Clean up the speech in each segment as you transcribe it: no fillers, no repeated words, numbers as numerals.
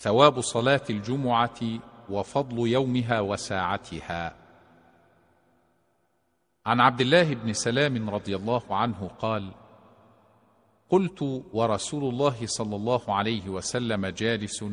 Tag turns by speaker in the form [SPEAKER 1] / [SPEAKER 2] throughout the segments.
[SPEAKER 1] ثواب صلاة الجمعة وفضل يومها وساعتها. عن عبد الله بن سلام رضي الله عنه قال: قلت ورسول الله صلى الله عليه وسلم جالس: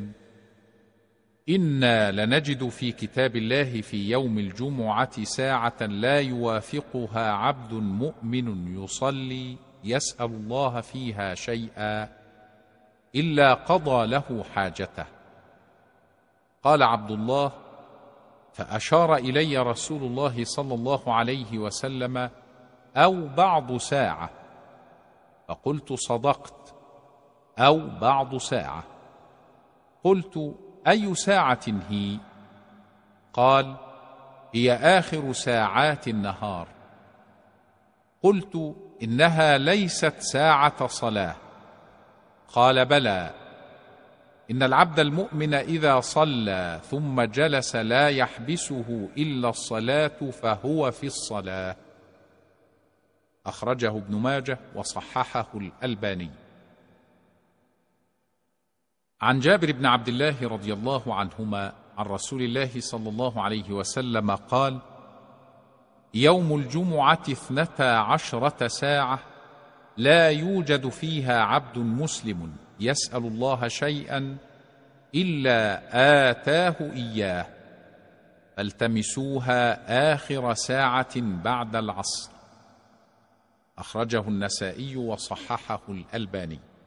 [SPEAKER 1] إنا لنجد في كتاب الله في يوم الجمعة ساعة لا يوافقها عبد مؤمن يصلي يسأل الله فيها شيئا إلا قضى له حاجته. قال عبد الله: فأشار إلي رسول الله صلى الله عليه وسلم: أو بعض ساعة. فقلت: صدقت، أو بعض ساعة. قلت: أي ساعة هي؟ قال: هي آخر ساعات النهار. قلت: إنها ليست ساعة صلاة. قال: بلى، إن العبد المؤمن إذا صلى ثم جلس لا يحبسه إلا الصلاة فهو في الصلاة. أخرجه ابن ماجه وصححه الألباني. عن جابر بن عبد الله رضي الله عنهما عن رسول الله صلى الله عليه وسلم قال: يوم الجمعة 12 ساعة لا يوجد فيها عبد مسلم يسأل الله شيئا إلا آتاه إياه، فالتمسوها آخر ساعة بعد العصر. أخرجه النسائي وصححه الألباني.